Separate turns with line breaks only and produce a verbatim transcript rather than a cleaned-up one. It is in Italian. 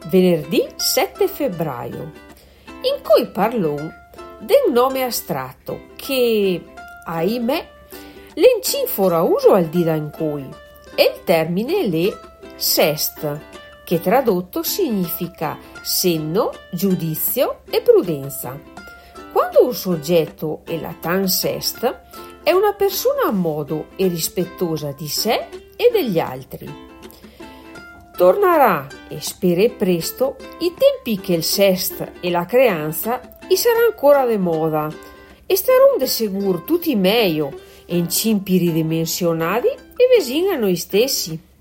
venerdì sette febbraio, in cui parlò del nome astratto che, ahimè, l'encin fora uso al dì in cui, e il termine le sest, che tradotto significa senno, giudizio e prudenza. Quando un soggetto è la tan sest, è una persona a modo e rispettosa di sé e degli altri. Tornerà, e spero presto, i tempi che il sest e la creanza i sarà ancora de moda e staranno de sicuro tutti meglio e in cimpi ridimensionati e vicini a noi stessi.